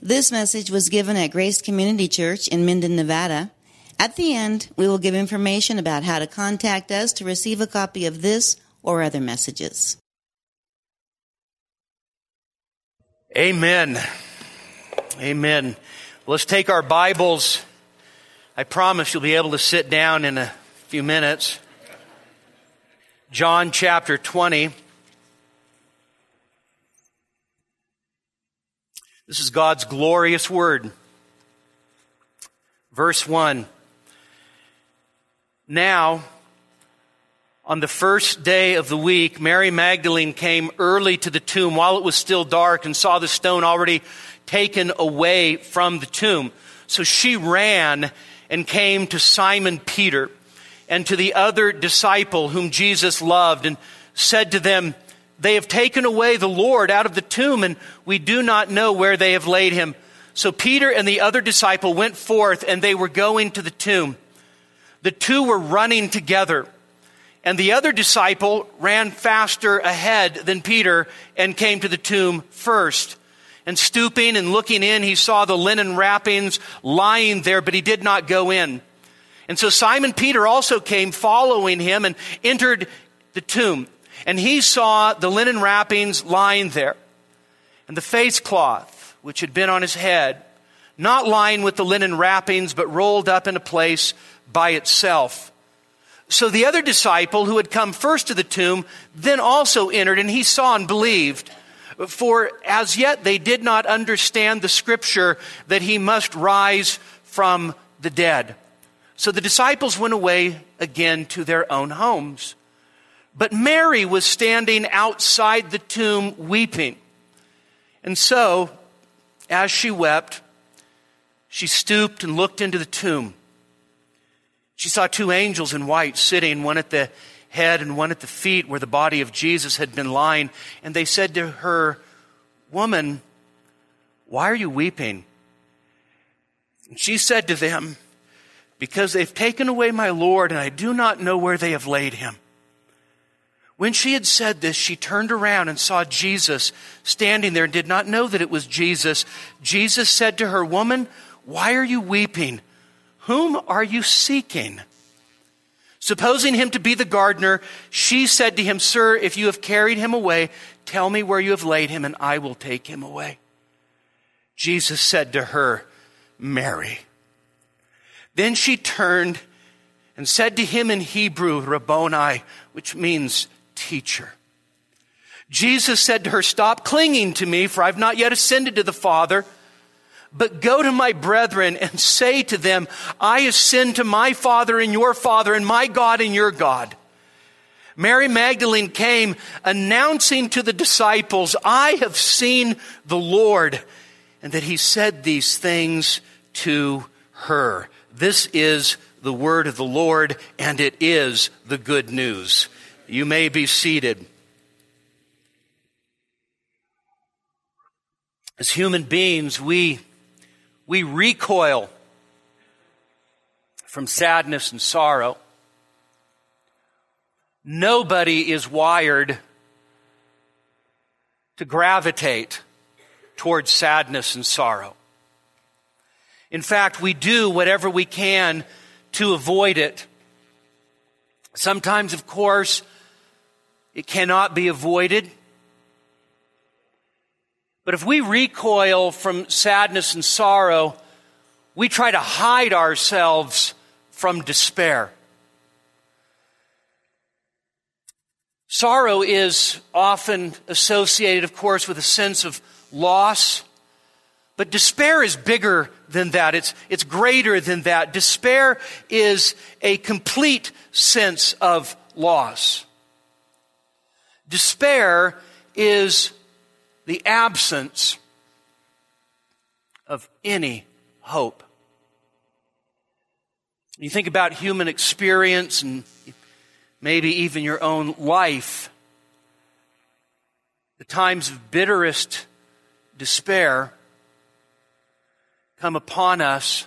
This message was given at Grace Community Church in Minden, Nevada. At the end, we will give information about how to contact us to receive a copy of this or other messages. Amen. Amen. Let's take our Bibles. I promise you'll be able to sit down in a few minutes. John chapter 20. This is God's glorious word. Verse 1. Now, on the first day of the week, Mary Magdalene came early to the tomb while it was still dark and saw the stone already taken away from the tomb. So she ran and came to Simon Peter and to the other disciple whom Jesus loved and said to them, "They have taken away the Lord out of the tomb, and we do not know where they have laid him." So Peter and the other disciple went forth, and they were going to the tomb. The two were running together, and the other disciple ran faster ahead than Peter and came to the tomb first. And stooping and looking in, he saw the linen wrappings lying there, but he did not go in. And so Simon Peter also came following him and entered the tomb. And he saw the linen wrappings lying there, and the face cloth which had been on his head, not lying with the linen wrappings, but rolled up in a place by itself. So the other disciple who had come first to the tomb then also entered, and he saw and believed. For as yet they did not understand the scripture that he must rise from the dead. So the disciples went away again to their own homes. But Mary was standing outside the tomb weeping. And so, as she wept, she stooped and looked into the tomb. She saw two angels in white sitting, one at the head and one at the feet where the body of Jesus had been lying. And they said to her, "Woman, why are you weeping?" And she said to them, "Because they've taken away my Lord, and I do not know where they have laid him." When she had said this, she turned around and saw Jesus standing there and did not know that it was Jesus. Jesus said to her, "Woman, why are you weeping? Whom are you seeking?" Supposing him to be the gardener, she said to him, "Sir, if you have carried him away, tell me where you have laid him, and I will take him away." Jesus said to her, "Mary." Then she turned and said to him in Hebrew, "Rabboni," which means teacher. Jesus said to her, "Stop clinging to me, for I've not yet ascended to the Father. But go to my brethren and say to them, I ascend to my Father and your Father, and my God and your God." Mary Magdalene came announcing to the disciples, "I have seen the Lord," and that he said these things to her. This is the word of the Lord, and it is the good news. You may be seated. As human beings, we recoil from sadness and sorrow. Nobody is wired to gravitate towards sadness and sorrow. In fact, we do whatever we can to avoid it. Sometimes, of course, it cannot be avoided. But if we recoil from sadness and sorrow, we try to hide ourselves from despair. Sorrow is often associated, of course, with a sense of loss. But despair is bigger than that. It's greater than that. Despair is a complete sense of loss. Despair is the absence of any hope. You think about human experience and maybe even your own life. The times of bitterest despair come upon us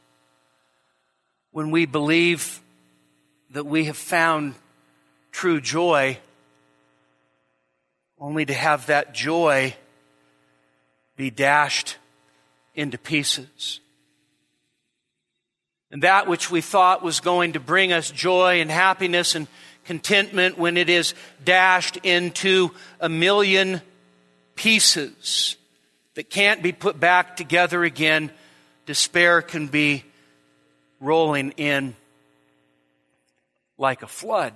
when we believe that we have found true joy, only to have that joy be dashed into pieces. And that which we thought was going to bring us joy and happiness and contentment, when it is dashed into a million pieces that can't be put back together again, despair can be rolling in like a flood.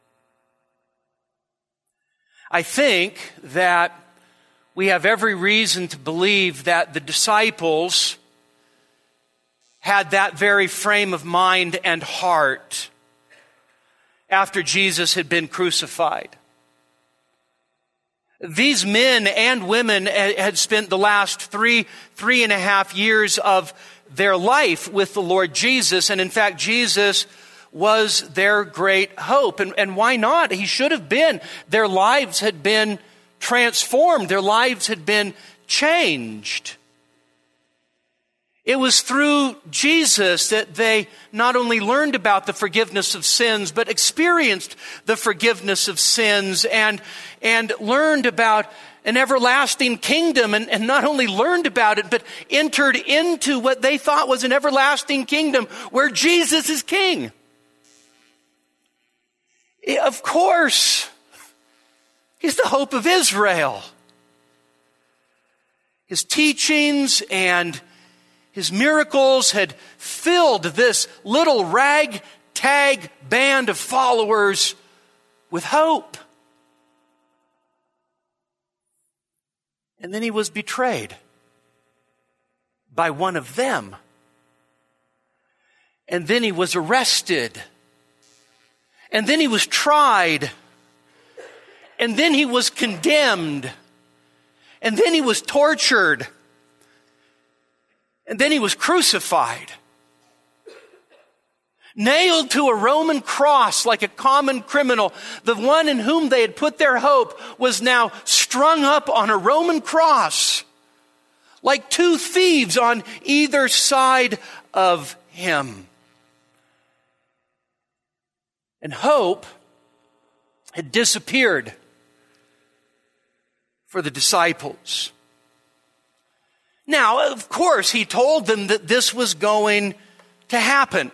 I think that we have every reason to believe that the disciples had that very frame of mind and heart after Jesus had been crucified. These men and women had spent the last three and a half years of their life with the Lord Jesus. And in fact, Jesus was their great hope. And why not? He should have been. Their lives had been transformed. Their lives had been changed. It was through Jesus that they not only learned about the forgiveness of sins, but experienced the forgiveness of sins and learned about an everlasting kingdom, and not only learned about it, but entered into what they thought was an everlasting kingdom where Jesus is king. Of course, he's the hope of Israel. His teachings and his miracles had filled this little ragtag band of followers with hope. And then he was betrayed by one of them. And then he was arrested. And then he was tried. And then he was condemned. And then he was tortured. And then he was crucified. Nailed to a Roman cross like a common criminal. The one in whom they had put their hope was now strung up on a Roman cross like two thieves on either side of him. And hope had disappeared for the disciples. Now, of course, he told them that this was going to happen.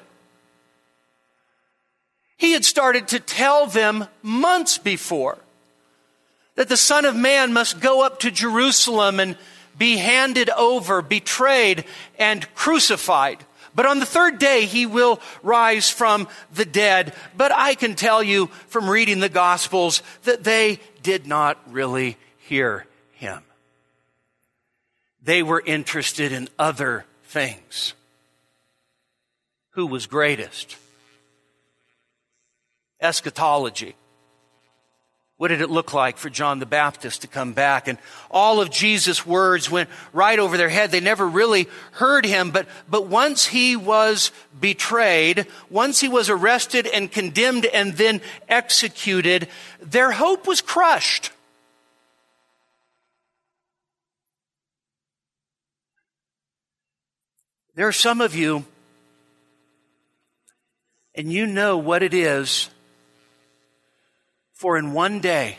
He had started to tell them months before that the Son of Man must go up to Jerusalem and be handed over, betrayed, and crucified. But on the third day, he will rise from the dead. But I can tell you from reading the Gospels that they did not really hear him. They were interested in other things. Who was greatest? Eschatology. What did it look like for John the Baptist to come back? And all of Jesus' words went right over their head. They never really heard him. But once he was betrayed, once he was arrested and condemned and then executed, their hope was crushed. There are some of you, and you know what it is for in one day,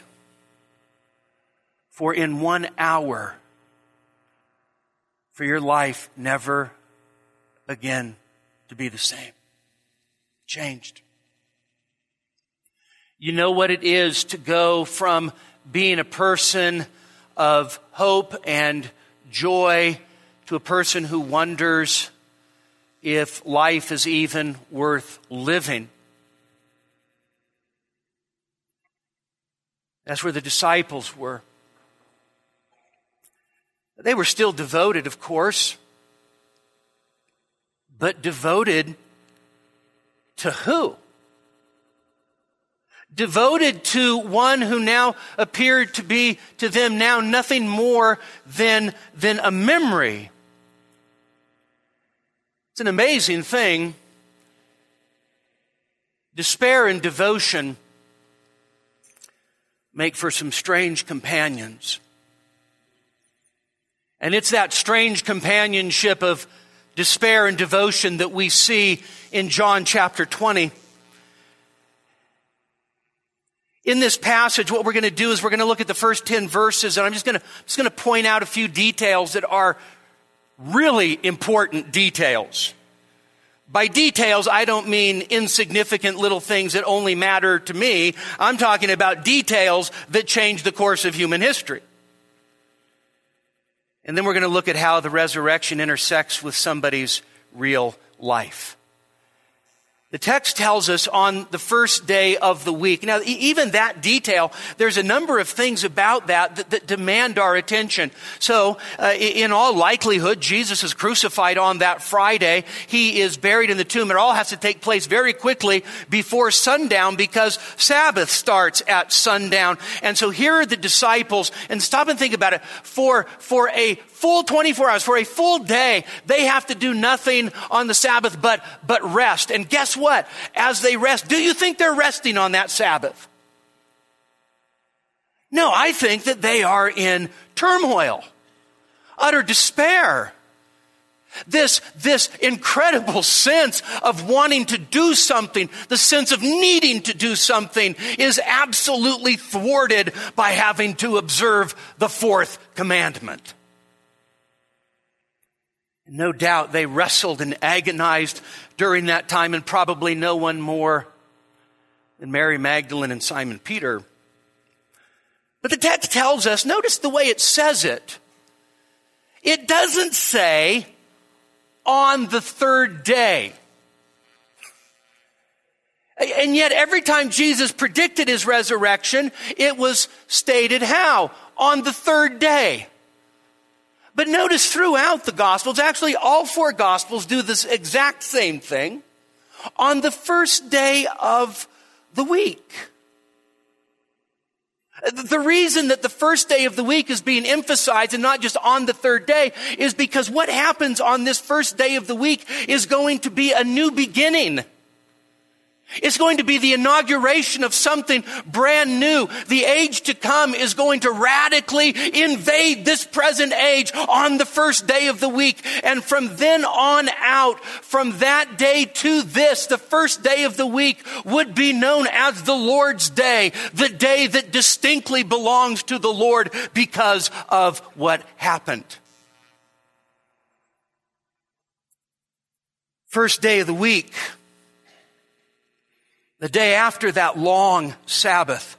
for in 1 hour, for your life never again to be the same. Changed. You know what it is to go from being a person of hope and joy to a person who wonders if life is even worth living. That's where the disciples were. They were still devoted, of course. But devoted to who? Devoted to one who now appeared to be to them now nothing more than a memory. It's an amazing thing. Despair and devotion make for some strange companions. And it's that strange companionship of despair and devotion that we see in John chapter 20. In this passage, what we're going to do is we're going to look at the first 10 verses, and I'm just going to point out a few details that are really important details. By details, I don't mean insignificant little things that only matter to me. I'm talking about details that change the course of human history. And then we're going to look at how the resurrection intersects with somebody's real life. The text tells us on the first day of the week. Now, even that detail, there's a number of things about that demand our attention. So, in all likelihood, Jesus is crucified on that Friday. He is buried in the tomb. It all has to take place very quickly before sundown because Sabbath starts at sundown. And so here are the disciples, and stop and think about it, for a full 24 hours, for a full day, they have to do nothing on the Sabbath but rest. And guess what? As they rest, do you think they're resting on that Sabbath? No, I think that they are in turmoil, utter despair. This incredible sense of wanting to do something, the sense of needing to do something is absolutely thwarted by having to observe the fourth commandment. No doubt they wrestled and agonized during that time, and probably no one more than Mary Magdalene and Simon Peter. But the text tells us, notice the way it says it. It doesn't say on the third day. And yet every time Jesus predicted his resurrection, it was stated how? On the third day. But notice throughout the Gospels, actually all four Gospels do this exact same thing, on the first day of the week. The reason that the first day of the week is being emphasized and not just on the third day is because what happens on this first day of the week is going to be a new beginning. It's going to be the inauguration of something brand new. The age to come is going to radically invade this present age on the first day of the week. And from then on out, from that day to this, the first day of the week would be known as the Lord's Day, the day that distinctly belongs to the Lord because of what happened. First day of the week. The day after that long Sabbath.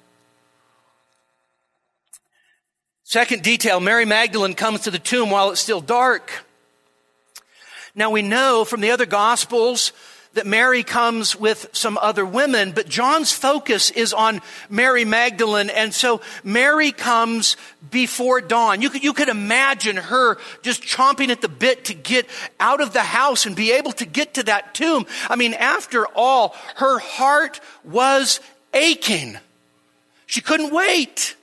Second detail, Mary Magdalene comes to the tomb while it's still dark. Now we know from the other Gospels that Mary comes with some other women, but John's focus is on Mary Magdalene, and so Mary comes before dawn. You could imagine her just chomping at the bit to get out of the house and be able to get to that tomb. I mean, after all, her heart was aching. She couldn't wait.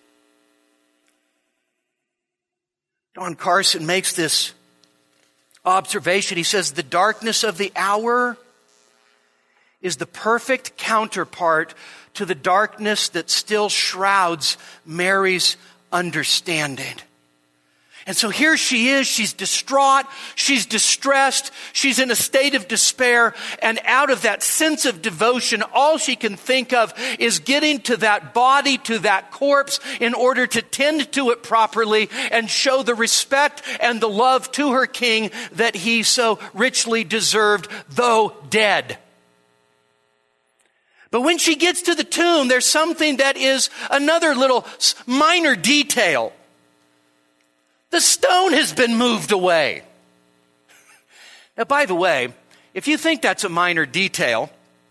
Don Carson makes this observation. He says, the darkness of the hour is the perfect counterpart to the darkness that still shrouds Mary's understanding. And so here she is, she's distraught, she's distressed, she's in a state of despair, and out of that sense of devotion, all she can think of is getting to that body, to that corpse, in order to tend to it properly and show the respect and the love to her king that he so richly deserved, though dead. But when she gets to the tomb, there's something that is another little minor detail. The stone has been moved away. Now, by the way, if you think that's a minor detail,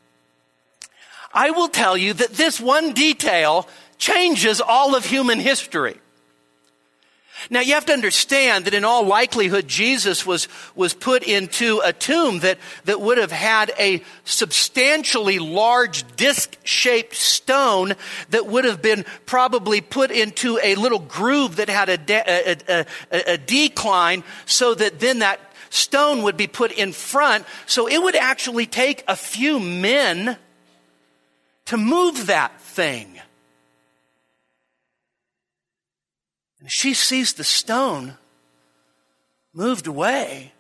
I will tell you that this one detail changes all of human history. Now, you have to understand that in all likelihood, Jesus was put into a tomb that would have had a substantially large disc-shaped stone that would have been probably put into a little groove that had a decline so that then that stone would be put in front. So it would actually take a few men to move that thing. And she sees the stone moved away.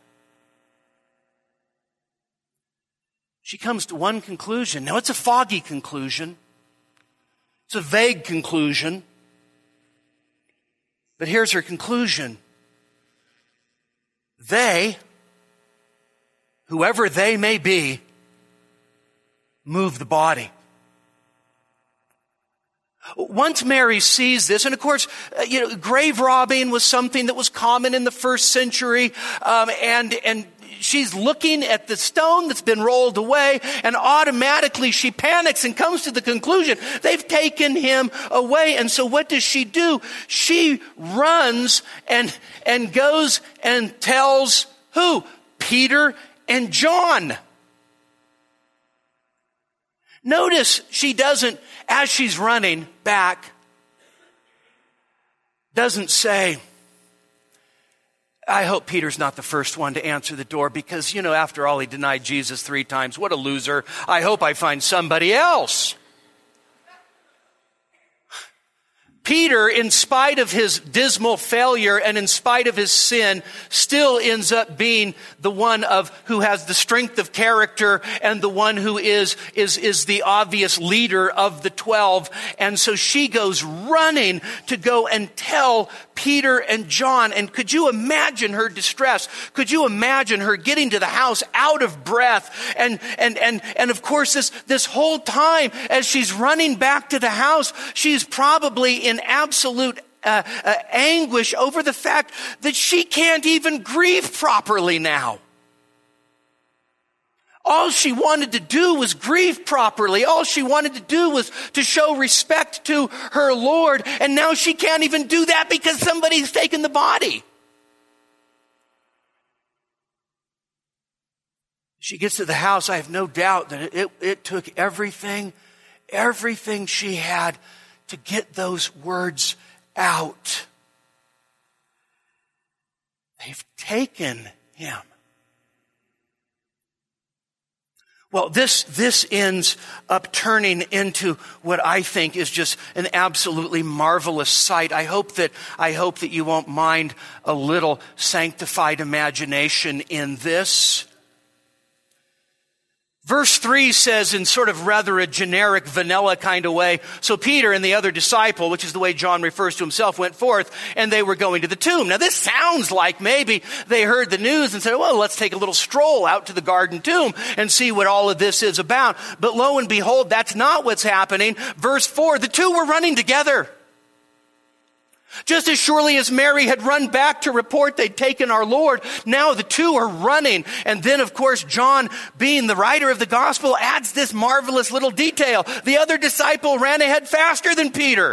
She comes to one conclusion. Now, it's a foggy conclusion. It's a vague conclusion. But here's her conclusion. They, whoever they may be, move the body. Once Mary sees this, and of course, grave robbing was something that was common in the first century, and she's looking at the stone that's been rolled away, and automatically she panics and comes to the conclusion, they've taken him away. And so what does she do? She runs and goes and tells who? Peter and John. Notice she doesn't, as she's running back, doesn't say, I hope Peter's not the first one to answer the door because, after all, he denied Jesus 3 times. What a loser. I hope I find somebody else. Peter, in spite of his dismal failure and in spite of his sin, still ends up being the one who has the strength of character and the one who is the obvious leader of the 12. And so she goes running to go and tell Peter and John. And could you imagine her distress? Could you imagine her getting to the house out of breath? And of course, this whole time as she's running back to the house, she's probably in absolute anguish over the fact that she can't even grieve properly now. All she wanted to do was grieve properly. All she wanted to do was to show respect to her Lord. And now she can't even do that because somebody's taken the body. She gets to the house. I have no doubt that it took everything she had to get those words out. They've taken him. Well, this ends up turning into what I think is just an absolutely marvelous sight. I hope that you won't mind a little sanctified imagination in this. Verse 3 says in sort of rather a generic vanilla kind of way, so Peter and the other disciple, which is the way John refers to himself, went forth and they were going to the tomb. Now this sounds like maybe they heard the news and said, well, let's take a little stroll out to the garden tomb and see what all of this is about. But lo and behold, that's not what's happening. Verse 4, the two were running together. Just as surely as Mary had run back to report they'd taken our Lord, now the two are running. And then, of course, John, being the writer of the gospel, adds this marvelous little detail. The other disciple ran ahead faster than Peter.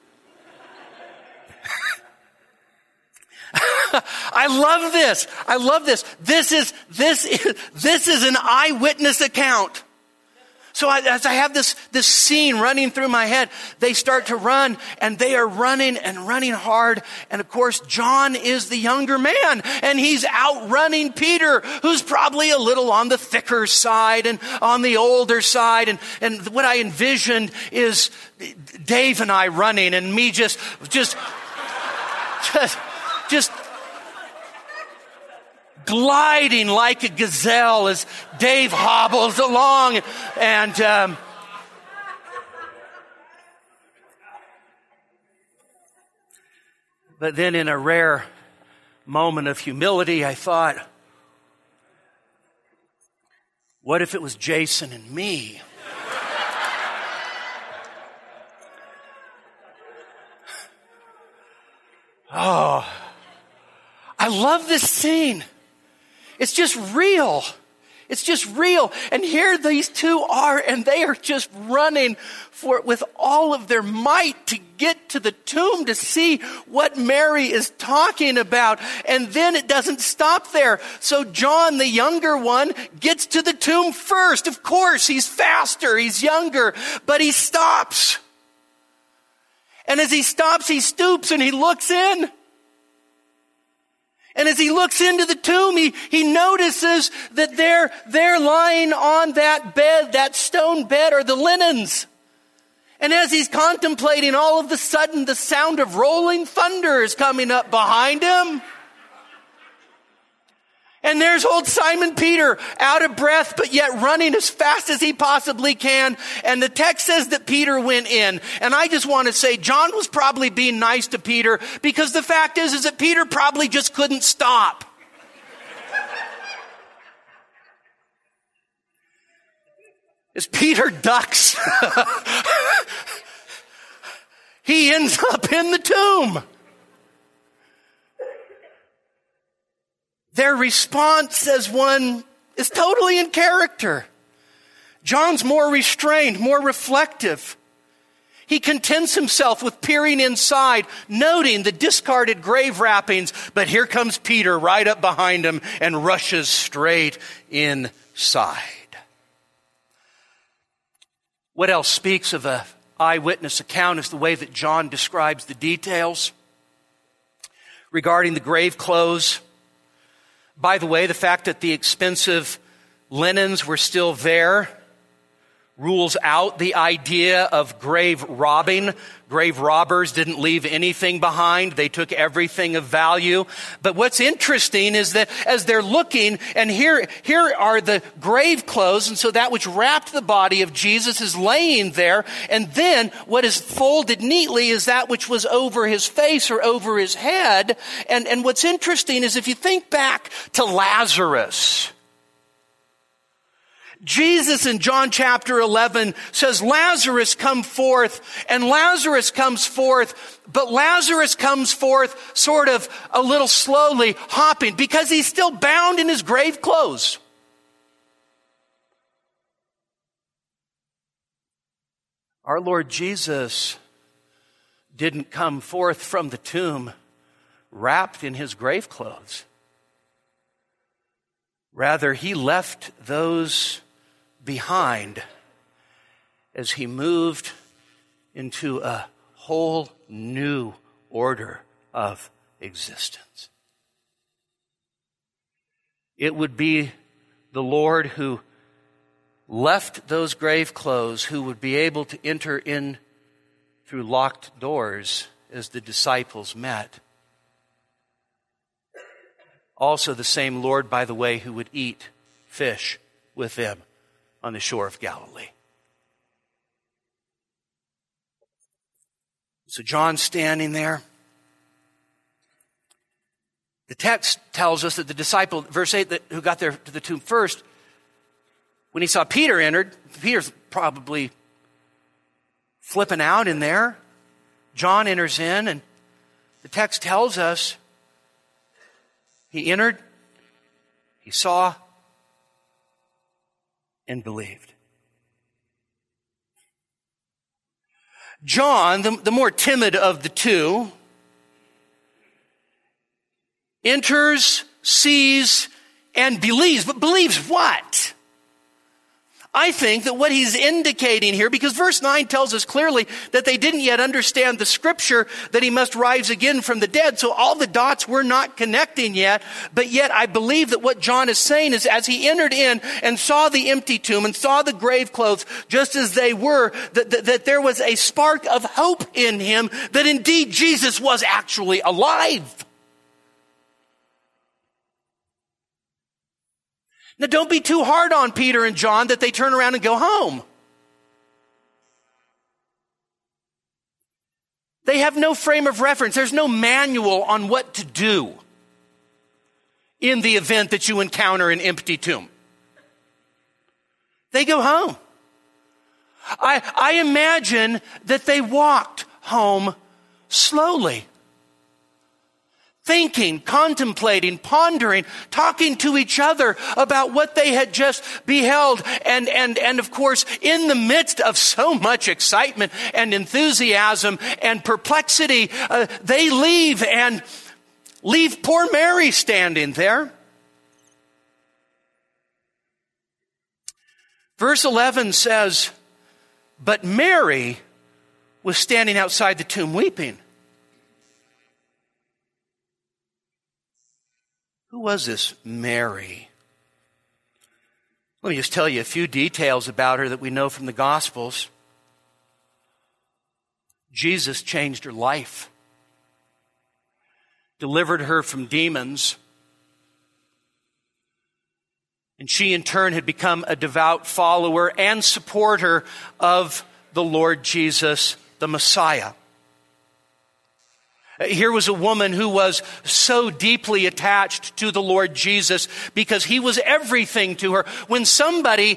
I love this. I love this. This is an eyewitness account. So as I have this scene running through my head, they start to run and they are running and running hard. And of course, John is the younger man and he's outrunning Peter, who's probably a little on the thicker side and on the older side. And what I envisioned is Dave and I running and me just gliding like a gazelle as Dave hobbles along. And but then in a rare moment of humility, I thought, what if it was Jason and me? Oh, I love this scene. It's just real. It's just real. And here these two are, and they are just running with all of their might to get to the tomb to see what Mary is talking about. And then it doesn't stop there. So John, the younger one, gets to the tomb first. Of course, he's faster, he's younger, but he stops. And as he stops, he stoops and he looks in. And as he looks into the tomb, he notices that there lying on that bed, that stone bed, are the linens. And as he's contemplating, all of a sudden the sound of rolling thunder is coming up behind him. And there's old Simon Peter, out of breath, but yet running as fast as he possibly can. And the text says that Peter went in. And I just want to say, John was probably being nice to Peter, because the fact is that Peter probably just couldn't stop. As Peter ducks, he ends up in the tomb. Their response as one is totally in character. John's more restrained, more reflective. He contents himself with peering inside, noting the discarded grave wrappings, but here comes Peter right up behind him and rushes straight inside. What else speaks of an eyewitness account is the way that John describes the details regarding the grave clothes. By the way, the fact that the expensive linens were still there rules out the idea of grave robbing. Grave robbers didn't leave anything behind. They took everything of value. But what's interesting is that as they're looking, and here are the grave clothes, and so that which wrapped the body of Jesus is laying there, and then what is folded neatly is that which was over his face or over his head. And what's interesting is if you think back to Lazarus, Jesus in John chapter 11 says, Lazarus come forth, and Lazarus comes forth, but Lazarus comes forth sort of a little slowly, hopping, because he's still bound in his grave clothes. Our Lord Jesus didn't come forth from the tomb wrapped in his grave clothes. Rather, he left those behind as he moved into a whole new order of existence. It would be the Lord who left those grave clothes who would be able to enter in through locked doors as the disciples met. Also the same Lord, by the way, who would eat fish with them on the shore of Galilee. So John's standing there. The text tells us that the disciple, verse 8, who got there to the tomb first, when he saw Peter entered, Peter's probably flipping out in there. John enters in, and the text tells us he entered, he saw, and believed. John, the more timid of the two, enters, sees, and believes. But believes what? I think that what he's indicating here, because verse 9 tells us clearly that they didn't yet understand the scripture that he must rise again from the dead. So all the dots were not connecting yet. But yet I believe that what John is saying is as he entered in and saw the empty tomb and saw the grave clothes just as they were, that there was a spark of hope in him that indeed Jesus was actually alive. Now, don't be too hard on Peter and John that they turn around and go home. They have no frame of reference. There's no manual on what to do in the event that you encounter an empty tomb. They go home. I imagine that they walked home slowly. Thinking, contemplating, pondering, talking to each other about what they had just beheld. And of course, in the midst of so much excitement and enthusiasm and perplexity, they leave and leave poor Mary standing there. Verse 11 says, but Mary was standing outside the tomb weeping. Who was this Mary? Let me just tell you a few details about her that we know from the Gospels. Jesus changed her life, delivered her from demons, and she in turn had become a devout follower and supporter of the Lord Jesus, the Messiah. Here was a woman who was so deeply attached to the Lord Jesus because he was everything to her. When somebody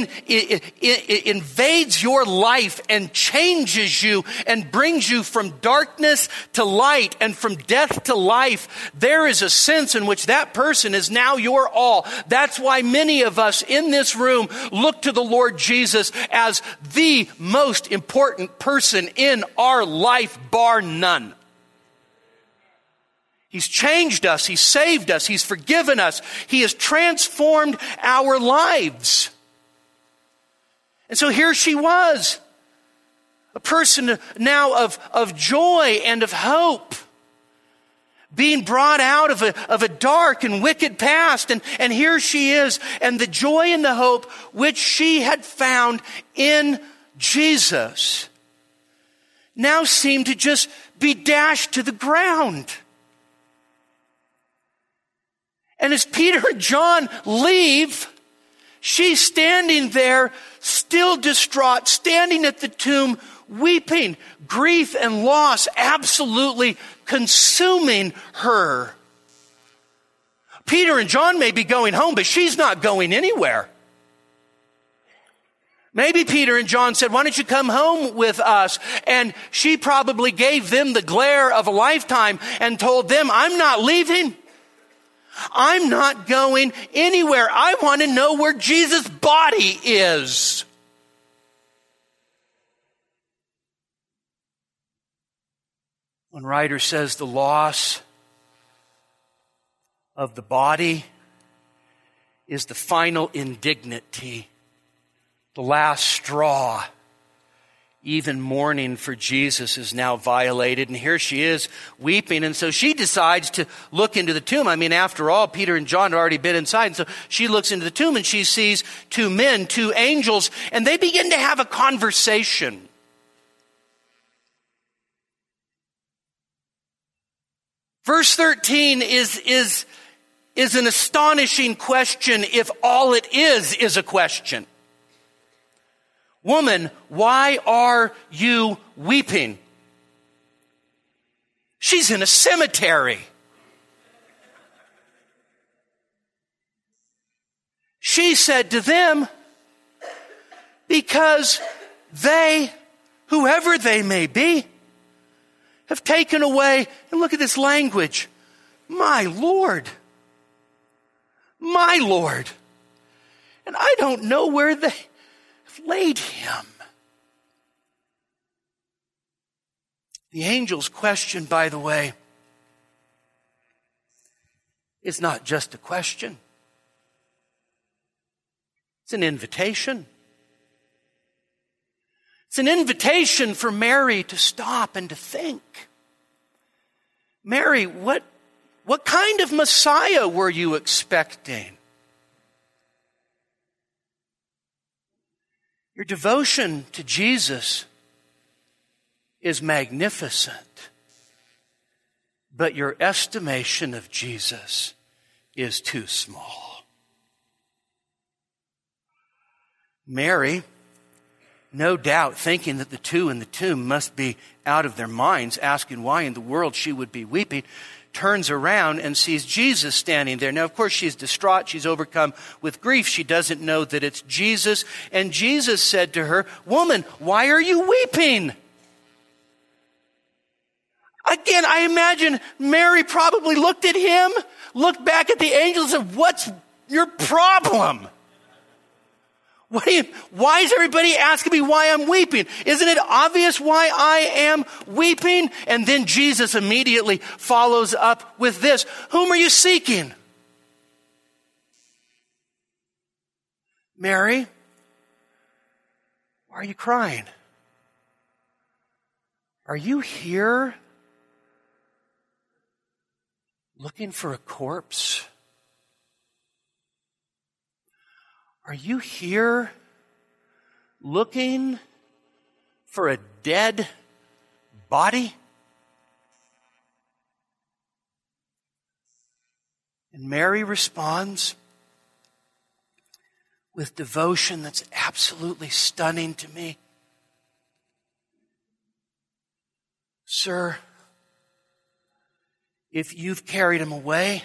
invades your life and changes you and brings you from darkness to light and from death to life, there is a sense in which that person is now your all. That's why many of us in this room look to the Lord Jesus as the most important person in our life, bar none. He's changed us. He's saved us. He's forgiven us. He has transformed our lives. And so here she was, a person now of joy and of hope, being brought out of a dark and wicked past. And here she is, and the joy and the hope which she had found in Jesus now seemed to just be dashed to the ground. And as Peter and John leave, she's standing there, still distraught, standing at the tomb, weeping, grief and loss absolutely consuming her. Peter and John may be going home, but she's not going anywhere. Maybe Peter and John said, "Why don't you come home with us?" And she probably gave them the glare of a lifetime and told them, "I'm not leaving. I'm not going anywhere. I want to know where Jesus' body is." One writer says the loss of the body is the final indignity, the last straw. Even mourning for Jesus is now violated. And here she is weeping. And so she decides to look into the tomb. I mean, after all, Peter and John had already been inside. And so she looks into the tomb and she sees two men, two angels, and they begin to have a conversation. Verse 13 is an astonishing question if all it is a question. "Woman, why are you weeping?" She's in a cemetery. She said to them, "Because they, whoever they may be, have taken away," and look at this language, "my Lord, my Lord, and I don't know where they laid him." The angel's question, by the way, is not just a question. It's an invitation. It's an invitation for Mary to stop and to think. "Mary, what kind of Messiah were you expecting? Your devotion to Jesus is magnificent, but your estimation of Jesus is too small." Mary, no doubt thinking that the two in the tomb must be out of their minds, asking why in the world she would be weeping, turns around and sees Jesus standing there. Now, of course, she's distraught. She's overcome with grief. She doesn't know that it's Jesus. And Jesus said to her, "Woman, why are you weeping?" Again, I imagine Mary probably looked at him, looked back at the angel and said, "What's your problem? Why is everybody asking me why I'm weeping? Isn't it obvious why I am weeping?" And then Jesus immediately follows up with this, "Whom are you seeking?" "Mary, why are you crying? Are you here looking for a corpse? Are you here looking for a dead body?" And Mary responds with devotion that's absolutely stunning to me. 'Sir, If you've carried him away,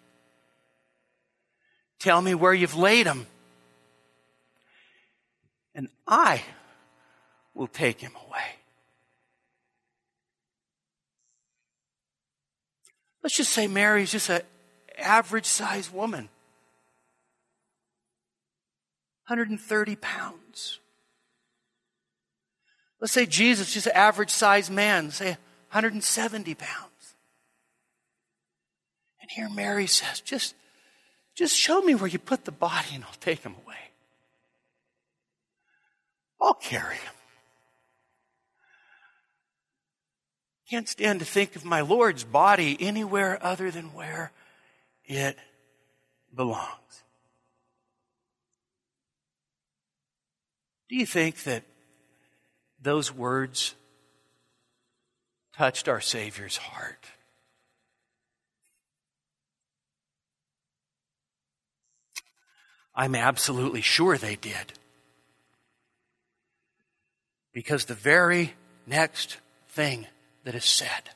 tell me where you've laid him, and I will take him away. Let's just say Mary's just an average-sized woman. 130 pounds. Let's say Jesus is just an average-sized man, say 170 pounds. And here Mary says, just show me where you put the body and I'll take him away. I'll carry him. Can't stand to think of my Lord's body anywhere other than where it belongs. Do you think that those words touched our Savior's heart? I'm absolutely sure they did. Because the very next thing that is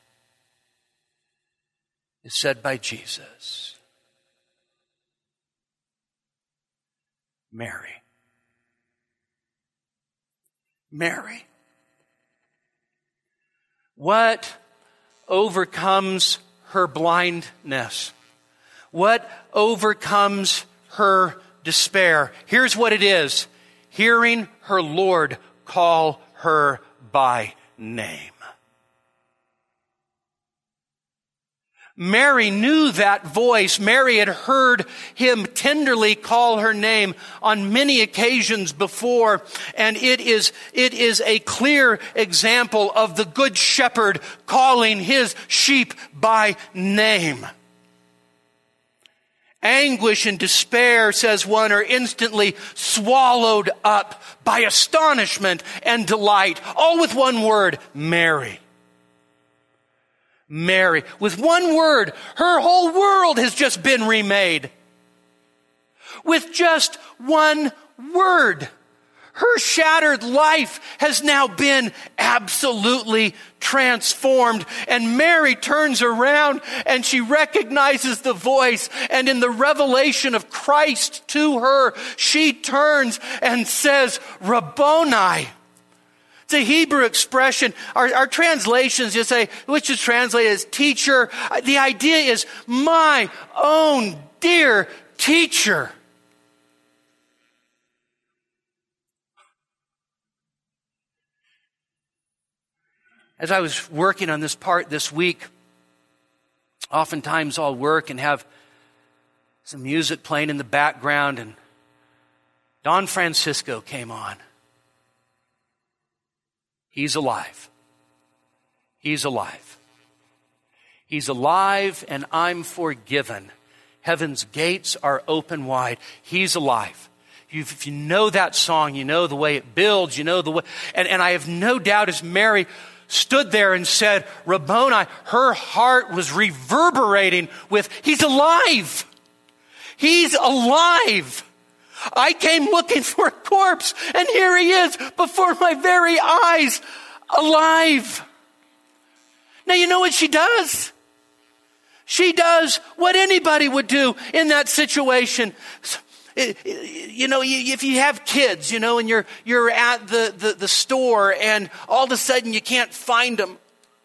said by Jesus. Mary. Mary. What overcomes her blindness? What overcomes her despair? Here's what it is. Hearing her Lord call her by name. Mary knew that voice. Mary had heard him tenderly call her name on many occasions before, and it is a clear example of the Good Shepherd calling his sheep by name. Anguish and despair, says one, are instantly swallowed up by astonishment and delight, all with one word, Mary. Mary. With one word, her whole world has just been remade. With just one word, her shattered life has now been absolutely transformed. And Mary turns around and she recognizes the voice. And in the revelation of Christ to her, she turns and says, Rabboni. It's a Hebrew expression. Our translations just say, which is translated as teacher. The idea is my own dear teacher. As I was working on this part this week, oftentimes I'll work and have some music playing in the background, and Don Francisco came on. He's alive. He's alive. He's alive and I'm forgiven. Heaven's gates are open wide. He's alive. If you know that song, you know the way it builds, you know the way. And I have no doubt as Mary stood there and said, Rabboni, her heart was reverberating with, He's alive. He's alive. I came looking for a corpse, and here he is before my very eyes, alive. Now, you know what she does? She does what anybody would do in that situation. You know, if you have kids, you know, and you're at the store, and all of a sudden you can't find them.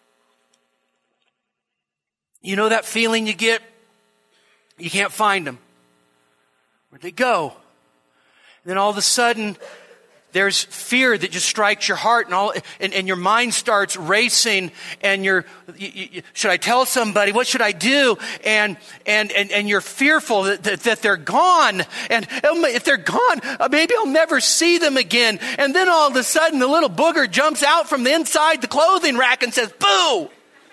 You know that feeling you get? You can't find them. Where'd they go? And then all of a sudden, there's fear that just strikes your heart, and your mind starts racing, and should I tell somebody? What should I do? And you're fearful that they're gone. And if they're gone, maybe I'll never see them again. And then all of a sudden, the little booger jumps out from the inside the clothing rack and says, "Boo!"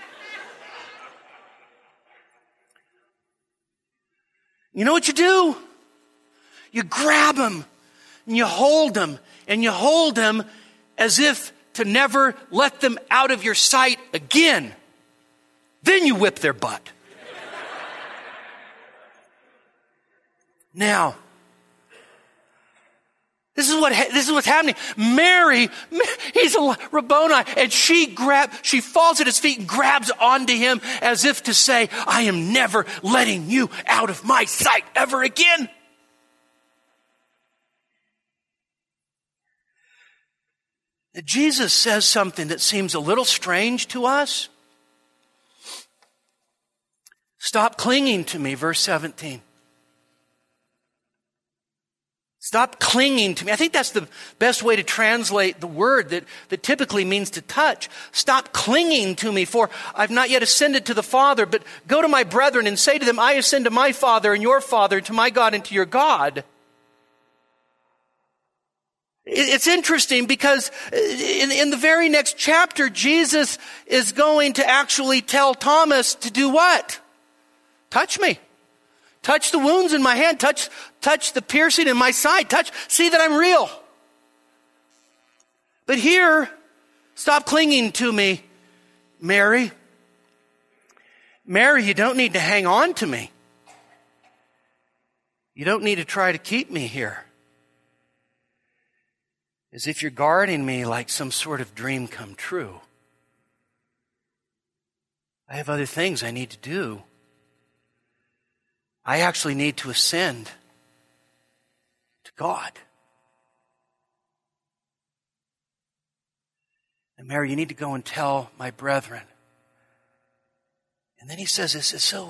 You know what you do? You grab them. And you hold them, and you hold them as if to never let them out of your sight again. Then you whip their butt. Now, This is what's happening. Mary, he's a Rabboni, and she falls at his feet and grabs onto him as if to say, I am never letting you out of my sight ever again. Jesus says something that seems a little strange to us. Stop clinging to me, verse 17. Stop clinging to me. I think that's the best way to translate the word that typically means to touch. Stop clinging to me, for I've not yet ascended to the Father, but go to my brethren and say to them, I ascend to my Father and your Father, to my God and to your God. It's interesting because in the very next chapter, Jesus is going to actually tell Thomas to do what? Touch me. Touch the wounds in my hand. Touch the piercing in my side. See that I'm real. But here, stop clinging to me, Mary. Mary, you don't need to hang on to me. You don't need to try to keep me here. As if you're guarding me like some sort of dream come true. I have other things I need to do. I actually need to ascend to God. And Mary, you need to go and tell my brethren. And then he says this, so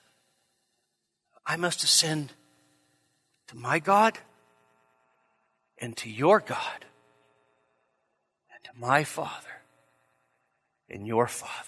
I must ascend to my God and to your God and to my Father and your Father.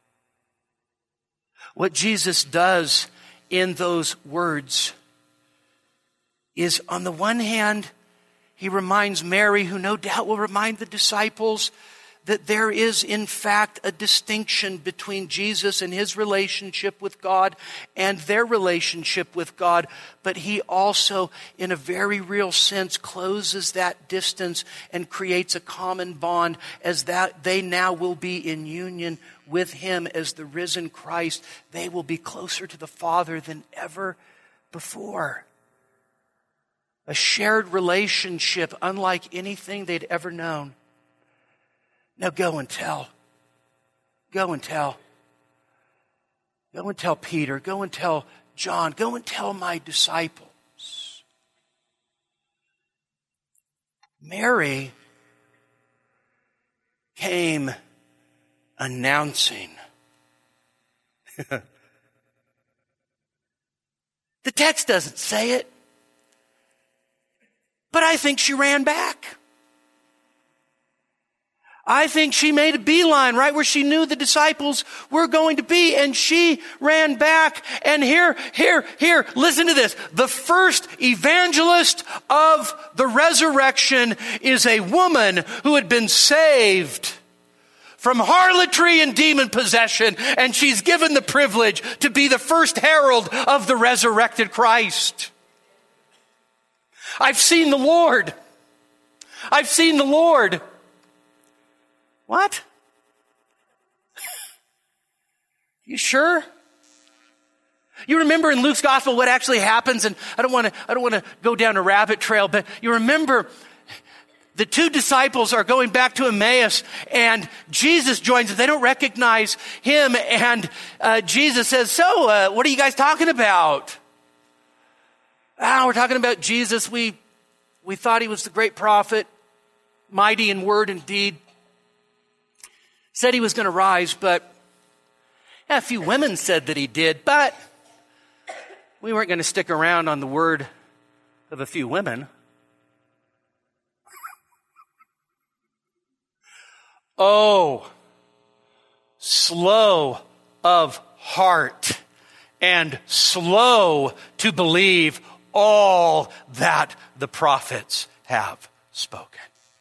What Jesus does in those words is, on the one hand, he reminds Mary, who no doubt will remind the disciples, that there is in fact a distinction between Jesus and his relationship with God and their relationship with God. But he also, in a very real sense, closes that distance and creates a common bond, as that they now will be in union with him as the risen Christ. They will be closer to the Father than ever before. A shared relationship unlike anything they'd ever known. Now go and tell. Go and tell. Go and tell Peter. Go and tell John. Go and tell my disciples. Mary came announcing. The text doesn't say it, but I think she ran back. I think she made a beeline right where she knew the disciples were going to be, and she ran back. And here, listen to this. The first evangelist of the resurrection is a woman who had been saved from harlotry and demon possession, and she's given the privilege to be the first herald of the resurrected Christ. I've seen the Lord. I've seen the Lord. What? You sure? You remember in Luke's gospel what actually happens, and I don't want to go down a rabbit trail, but you remember the two disciples are going back to Emmaus, and Jesus joins them. They don't recognize him, and Jesus says, so what are you guys talking about? We're talking about Jesus. We thought he was the great prophet, mighty in word and deed. Said he was going to rise, but a few women said that he did, but we weren't going to stick around on the word of a few women. Oh, slow of heart and slow to believe all that the prophets have spoken.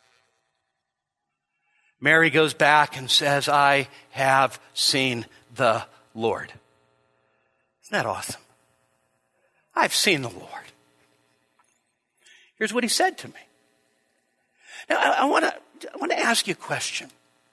Mary goes back and says, I have seen the Lord. Isn't that awesome? I've seen the Lord. Here's what he said to me. Now, I want to ask you a question.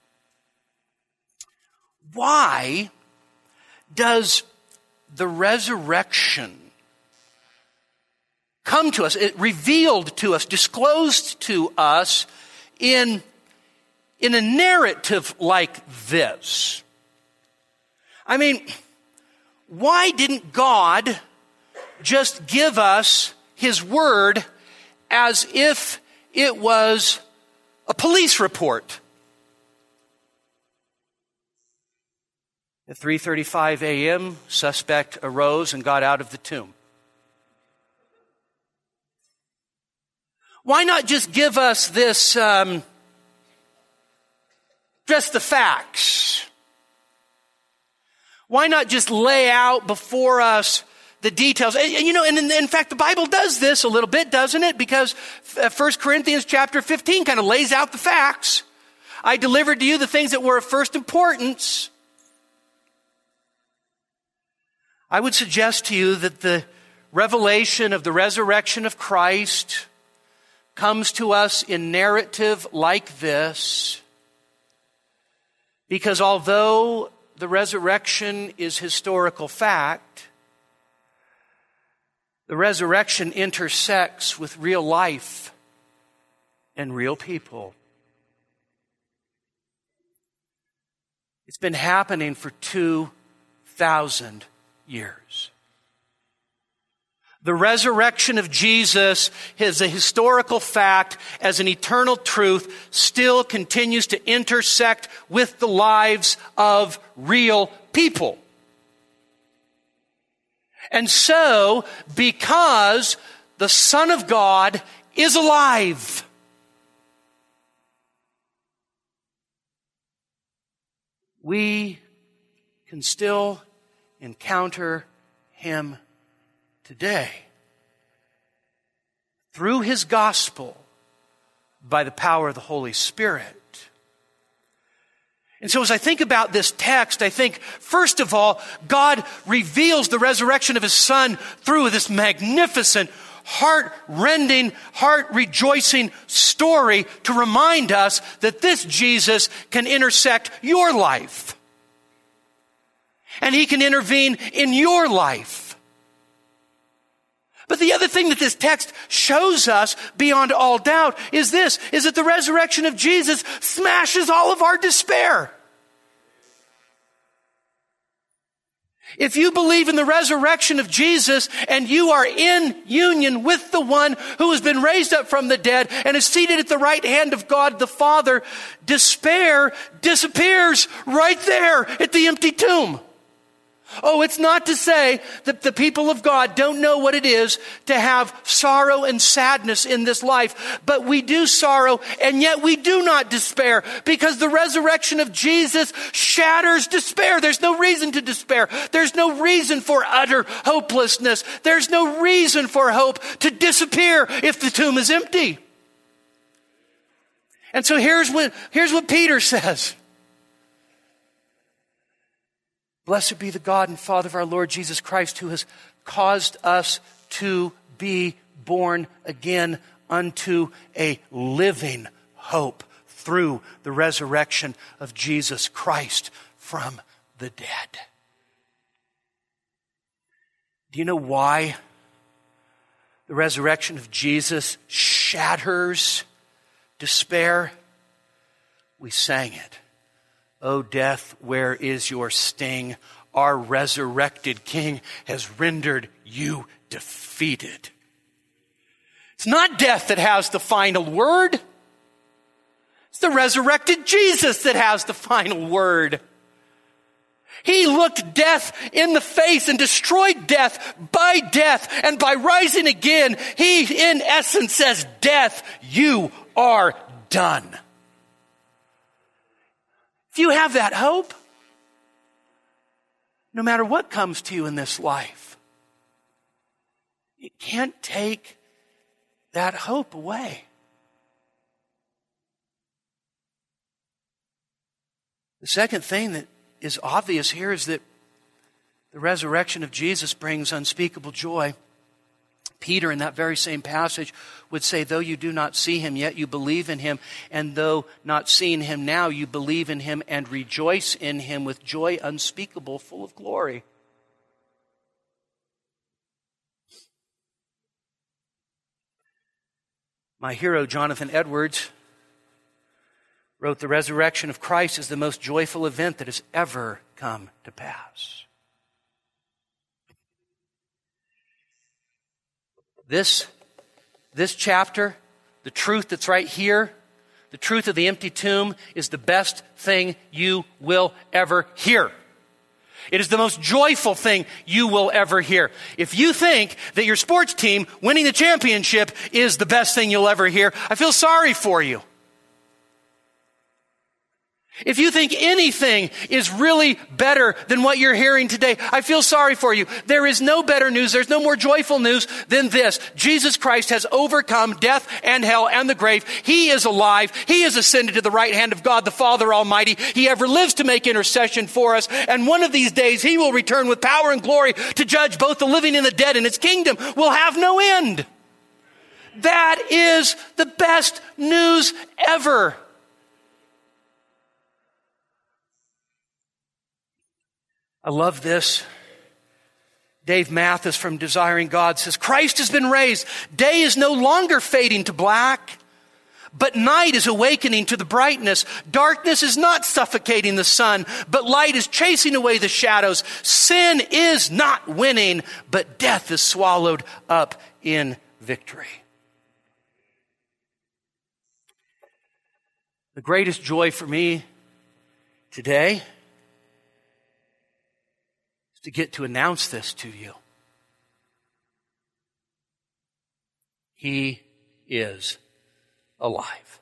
Why does the resurrection come to us, it revealed to us, disclosed to us in a narrative like this. I mean, why didn't God just give us His word as if it was a police report? At 3:35 a.m., suspect arose and got out of the tomb. Why not just give us this, just the facts? Why not just lay out before us the details? And in fact, the Bible does this a little bit, doesn't it? Because 1 Corinthians chapter 15 kind of lays out the facts. I delivered to you the things that were of first importance. I would suggest to you that the revelation of the resurrection of Christ comes to us in narrative like this, because although the resurrection is historical fact, the resurrection intersects with real life and real people. It's been happening for 2,000 years. The resurrection of Jesus is a historical fact, as an eternal truth, still continues to intersect with the lives of real people. And so, because the Son of God is alive, we can still encounter Him today through His gospel by the power of the Holy Spirit. And so as I think about this text, I think, first of all, God reveals the resurrection of His Son through this magnificent, heart-rending, heart-rejoicing story to remind us that this Jesus can intersect your life. And He can intervene in your life. But the other thing that this text shows us beyond all doubt is that the resurrection of Jesus smashes all of our despair. If you believe in the resurrection of Jesus and you are in union with the one who has been raised up from the dead and is seated at the right hand of God the Father, despair disappears right there at the empty tomb. Oh, it's not to say that the people of God don't know what it is to have sorrow and sadness in this life, but we do sorrow and yet we do not despair, because the resurrection of Jesus shatters despair. There's no reason to despair. There's no reason for utter hopelessness. There's no reason for hope to disappear if the tomb is empty. And so here's what Peter says. Blessed be the God and Father of our Lord Jesus Christ, who has caused us to be born again unto a living hope through the resurrection of Jesus Christ from the dead. Do you know why the resurrection of Jesus shatters despair? We sang it. O death, where is your sting? Our resurrected King has rendered you defeated. It's not death that has the final word. It's the resurrected Jesus that has the final word. He looked death in the face and destroyed death by death. And by rising again, He, in essence, says, death, you are done. If you have that hope, no matter what comes to you in this life, it can't take that hope away. The second thing that is obvious here is that the resurrection of Jesus brings unspeakable joy. Peter, in that very same passage, would say, though you do not see Him, yet you believe in Him. And though not seeing Him now, you believe in Him and rejoice in Him with joy unspeakable, full of glory. My hero, Jonathan Edwards, wrote, "The resurrection of Christ is the most joyful event that has ever come to pass." This chapter, the truth that's right here, the truth of the empty tomb, is the best thing you will ever hear. It is the most joyful thing you will ever hear. If you think that your sports team winning the championship is the best thing you'll ever hear, I feel sorry for you. If you think anything is really better than what you're hearing today, I feel sorry for you. There is no better news. There's no more joyful news than this. Jesus Christ has overcome death and hell and the grave. He is alive. He is ascended to the right hand of God, the Father Almighty. He ever lives to make intercession for us. And one of these days, he will return with power and glory to judge both the living and the dead, and his kingdom will have no end. That is the best news ever. I love this. Dave Mathis from Desiring God says, "Christ has been raised. Day is no longer fading to black, but night is awakening to the brightness. Darkness is not suffocating the sun, but light is chasing away the shadows. Sin is not winning, but death is swallowed up in victory." The greatest joy for me today to get to announce this to you. He is alive.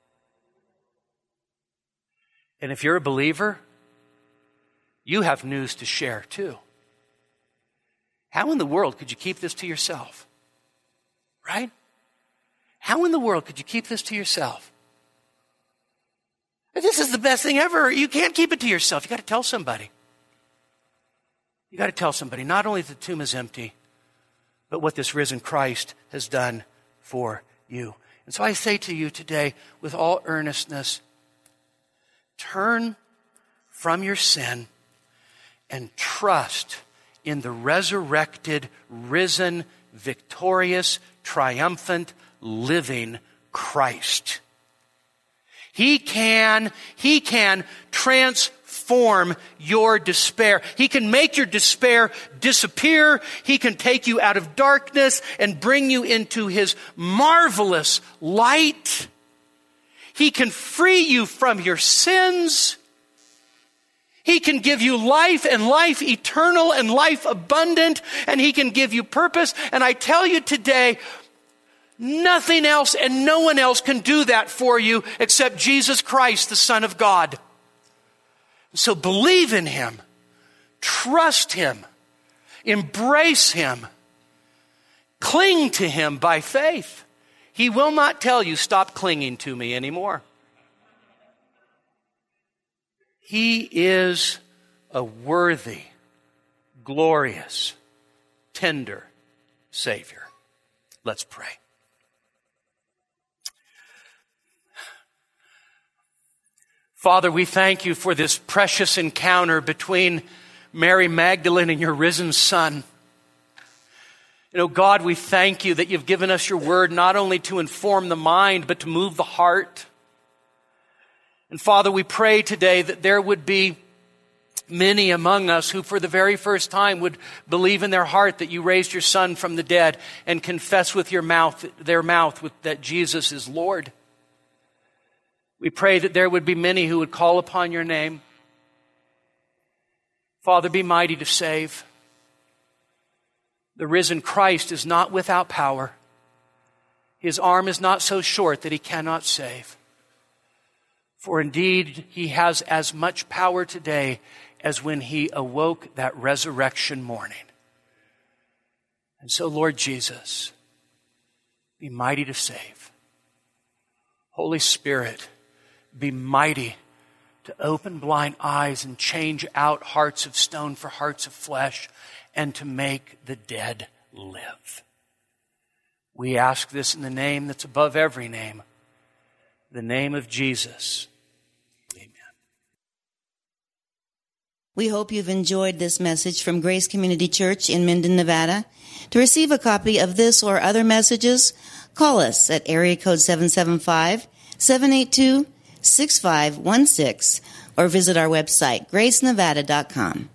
And if you're a believer, you have news to share too. How in the world could you keep this to yourself? Right? How in the world could you keep this to yourself? This is the best thing ever. You can't keep it to yourself. You got to tell somebody. You got to tell somebody not only that the tomb is empty, but what this risen Christ has done for you. And so I say to you today, with all earnestness, turn from your sin and trust in the resurrected, risen, victorious, triumphant, living Christ. He can transform your despair. He can make your despair disappear. He can take you out of darkness and bring you into his marvelous light. He can free you from your sins. He can give you life and life eternal and life abundant, and he can give you purpose. And I tell you today, nothing else and no one else can do that for you except Jesus Christ, the Son of God. So believe in him, trust him, embrace him, cling to him by faith. He will not tell you, stop clinging to me anymore. He is a worthy, glorious, tender Savior. Let's pray. Father, we thank you for this precious encounter between Mary Magdalene and your risen Son. God, we thank you that you've given us your word not only to inform the mind, but to move the heart. And Father, we pray today that there would be many among us who for the very first time would believe in their heart that you raised your Son from the dead and confess with their mouth that Jesus is Lord. We pray that there would be many who would call upon your name. Father, be mighty to save. The risen Christ is not without power. His arm is not so short that he cannot save. For indeed, he has as much power today as when he awoke that resurrection morning. And so, Lord Jesus, be mighty to save. Holy Spirit, be mighty to open blind eyes and change out hearts of stone for hearts of flesh and to make the dead live. We ask this in the name that's above every name, the name of Jesus. Amen. We hope you've enjoyed this message from Grace Community Church in Minden, Nevada. To receive a copy of this or other messages, Call us at area code 775-782-6516 or visit our website, gracenevada.com.